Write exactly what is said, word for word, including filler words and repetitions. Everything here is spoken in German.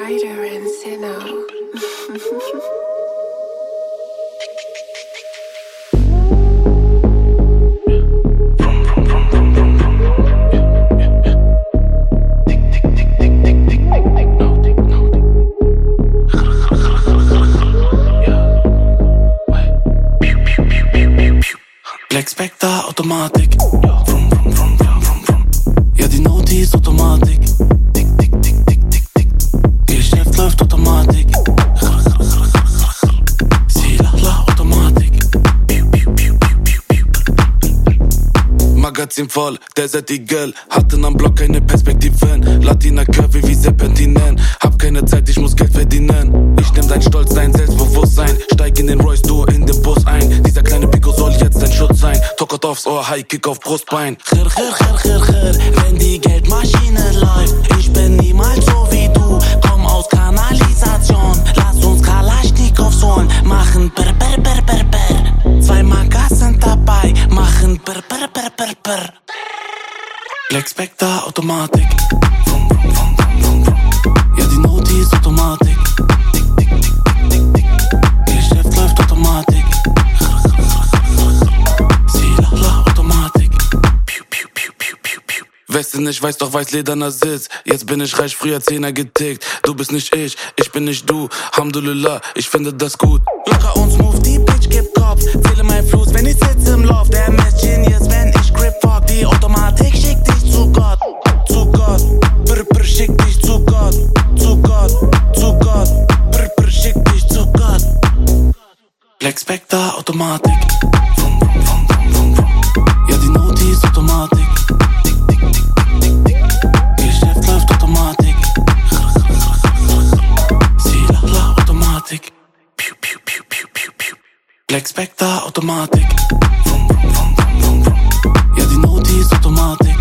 Ryder and Sinnoh. Black Spectre, Automatik. Vroom, vroom, vroom, vroom, vroom, vroom. Ja, die Noti ist Automatik. Tick, tick, tick, tick, tick, tick. Geschäft läuft Automatik. Sie lach, lach, Automatik. Piu, piu, piu, piu, piu, piu. Magazin voll, der Sättigel. Hatten am Block keine Perspektiven. Latina Curvy wie Serpentinen. Hab keine Zeit, ich muss Geld verdienen. Ich nehm dein Stolz, dein Selbstbewusstsein. Steig in den Royce, du in den Bus ein. Dieser kleine Pico soll jetzt dein Schutz sein. Tockert aufs Ohr, High Kick auf Brustbein. Chir, chir, chir, chir, chir. Wenn die Geldmaschine läuft, ich bin niemals so wie du. Komm aus Kanalisation, lass uns Kalaschnikows holen. Machen per, per, per, per, per. Zwei Magas sind dabei, machen per, per, per, per, per. Black Spectre, Automatik. Vroom, vroom, vroom, vroom, vroom, vroom. Ja, die Noti ist Automatik. Tick, tick, tick, tick, tick, tick. Geschäft läuft Automatik. Sie lach, lach, Automatik. Piu, piu, piu, piu, piu, piu. Weste nicht, weiß doch, weiß lederner Sitz. Jetzt bin ich reich, früher Zehner getickt. Du bist nicht ich, ich bin nicht du. Alhamdulillah, ich finde das gut. Locker und smooth, die Bitch gibt Kopf. Zähle mein Fluss, wenn ich sitze im Loft. Der M S Genius, wenn ich Grip fuck. Die Automatik schickt dich zu Gott. Zu Gott, brr, brr, schick dich zu Gott. Zu Gott, zu Gott, brr, brr, schick dich zu Gott. Black Spectre, Automatik. Vroom, vroom, vroom, vroom, vroom, vroom. Ja, die Noti ist Automatik. Tick, tick, tick, tick, tick, tick. Geschäft läuft Automatik. Sie lach, lach, Automatik. Piu, piu, piu, piu, piu, piu. Black Spectre, Automatik. Vroom, vroom, vroom, vroom, vroom, vroom. Ja, die Noti ist Automatik.